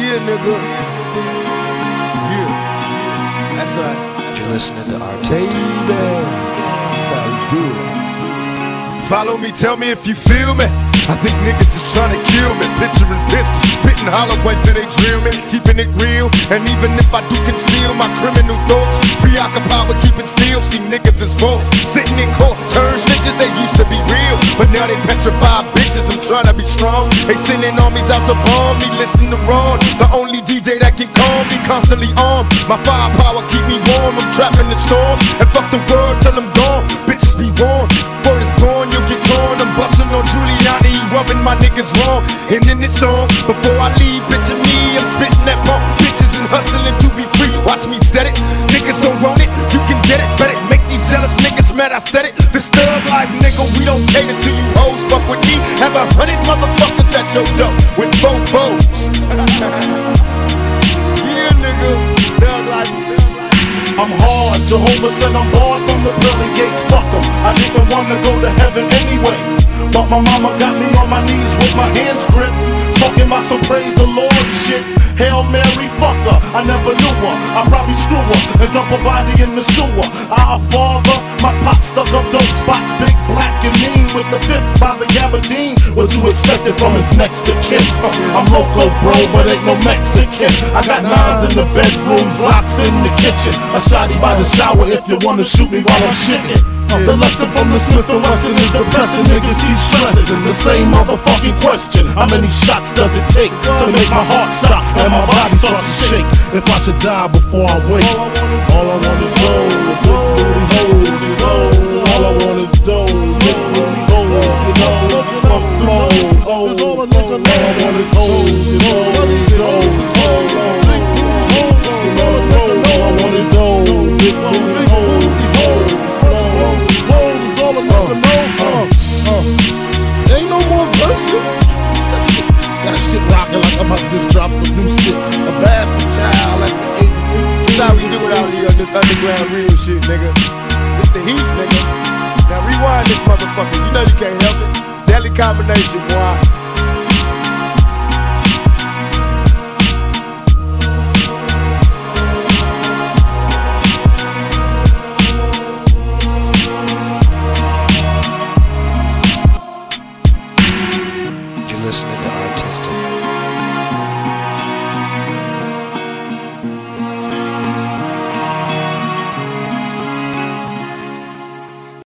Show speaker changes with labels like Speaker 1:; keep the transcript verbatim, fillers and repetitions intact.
Speaker 1: Yeah, nigga. Yeah. That's right.
Speaker 2: You're listening to Artistic.
Speaker 1: Baby. That's how we do it.
Speaker 3: Follow me, tell me if you feel me. I think niggas is trying to kill me. Picturing pistols, spitting hollow points till they drill me. Keeping it real, and even if I do conceal my criminal thoughts, preoccupied with keeping still. See niggas is false, sitting in court, turn snitches. They used to be real, but now they petrified bitches. I'm trying to be strong. They sending armies out to bomb me. Listen to Ron, the only D J that can calm me. Constantly armed, my firepower keep me warm. I'm trapped in the storm, and fuck the world till I'm gone. Bitches be warned, word is born, you'll get torn. I'm busting on Giuliani, rubbing my niggas wrong. And in this song, before I leave, picture me, I'm spitting that bomb. Bitches and hustling to be free. Watch me set it. Niggas don't want it, you can get it. Better make these jealous niggas mad. I said it. This thug life, nigga, we don't cater to you hoes. Fuck with me, have a hundred motherfuckers at your door with four foes. Yeah, nigga, thug life.
Speaker 4: I'm hard, Jehovah said I'm barred from the pearly gates, fuck em. I didn't wanna go to heaven anyway, but my mama got me on my knees with my hands gripped, talking about some praise the Lord shit. Hail Mary, fuck her, I never knew her. I probably screw her and dump her body in the sewer. Our father, my pop stuck up dope spots, big, black, and mean with the fifth by the Gabardines. What you expected from his next of kin? Uh, I'm loco, bro, but ain't no Mexican. I got nines in the bedroom, blocks in the kitchen. A shotty by the shower if you wanna shoot me while I'm shitting. The lesson from the Smith and Wesson is depressing. Niggas keep stressing the same motherfucking question. How many shots does it take to make my heart stop and my body start to shake? If I should die before I wake, all I want is gold, big booty hoes, you know. All I want is dough, big booty hoes, you know. Fuck flow, hoes, all I want is hoes, you know. Dough, hoes, big booty hoes, you know. All I want is dough, big booty hoes, you know. Ain't no more verses. That shit rockin' like I'm about to just drop some new shit. A bastard child at the age of sixteen.
Speaker 1: That's how we do it out here on this underground real shit, nigga. It's the heat, nigga. Now rewind this motherfucker. You know you can't help it. Deadly combination, boy.